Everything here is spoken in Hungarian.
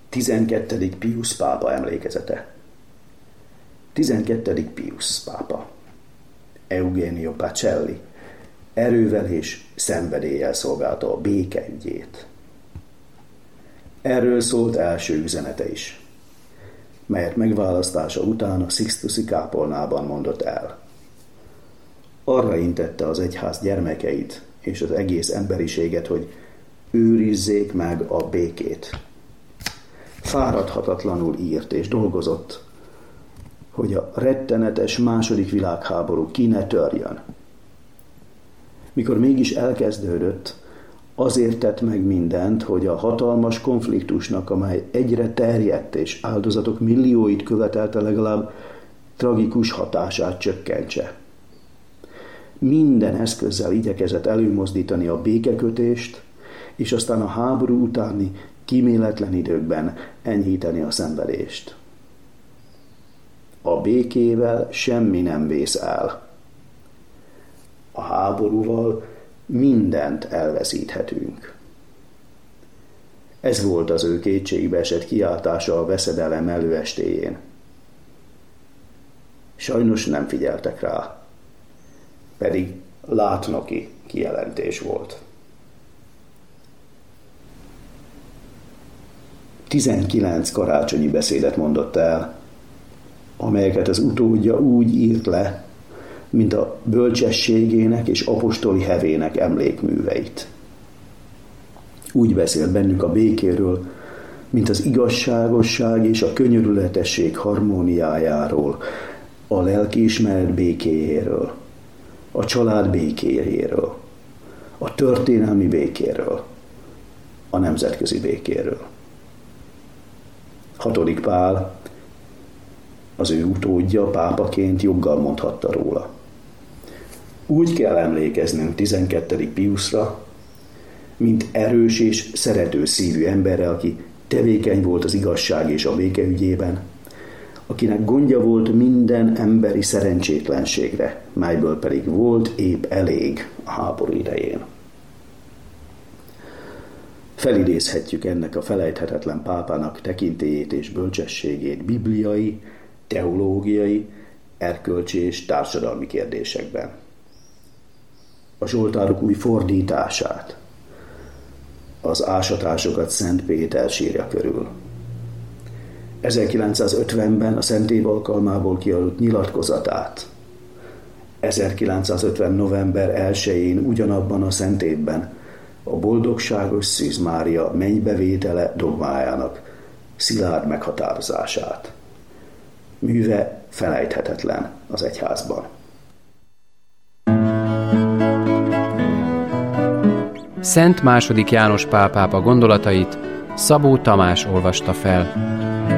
12. Pius pápa emlékezete. 12. Pius pápa, Eugenio Pacelli, erővel és szenvedéllyel szolgálta a béke ügyét. Erről szólt első üzenete is, melyet megválasztása után a Sixtusi kápolnában mondott el. Arra intette az egyház gyermekeit és az egész emberiséget, hogy őrizzék meg a békét. Fáradhatatlanul írt és dolgozott, hogy a rettenetes II. Világháború ki ne törjön. Mikor mégis elkezdődött, azért tett meg mindent, hogy a hatalmas konfliktusnak, amely egyre terjedt és áldozatok millióit követelte, legalább tragikus hatását csökkentse. Minden eszközzel igyekezett előmozdítani a békekötést, és aztán a háború utáni kíméletlen időkben enyhíteni a szenvedést. A békével semmi nem vész el. A háborúval mindent elveszíthetünk. Ez volt az ő kétségbe esett kiáltása a veszedelem előestéjén. Sajnos nem figyeltek rá, pedig látnoki kijelentés volt. 19 karácsonyi beszédet mondott el, amelyeket az utódja úgy írt le, mint a bölcsességének és apostoli hevének emlékműveit. Úgy beszélt bennük a békéről, mint az igazságosság és a könyörületesség harmóniájáról, a lelkiismeret békéjéről, a család békéjéről, a történelmi békéről, a nemzetközi békéről. 6. Pál, az ő utódja, pápaként joggal mondhatta róla. Úgy kell emlékeznünk 12. Piusra, mint erős és szerető szívű emberre, aki tevékeny volt az igazság és a béke ügyében, akinek gondja volt minden emberi szerencsétlenségre, melyből pedig volt épp elég a háború idején. Felidézhetjük ennek a felejthetetlen pápának tekintélyét és bölcsességét bibliai, teológiai, erkölcsi és társadalmi kérdésekben. A zsoltárok új fordítását, az ásatásokat Szent Péter sírja körül. 1950-ben a Szent Év alkalmából kiadott nyilatkozatát, 1950. november 1-én ugyanabban a Szent Évben a boldogságos Szűz Mária mennybevétele dogmájának szilárd meghatározását. Műve felejthetetlen az egyházban. Szent II. János Pál pápa gondolatait Szabó Tamás olvasta fel.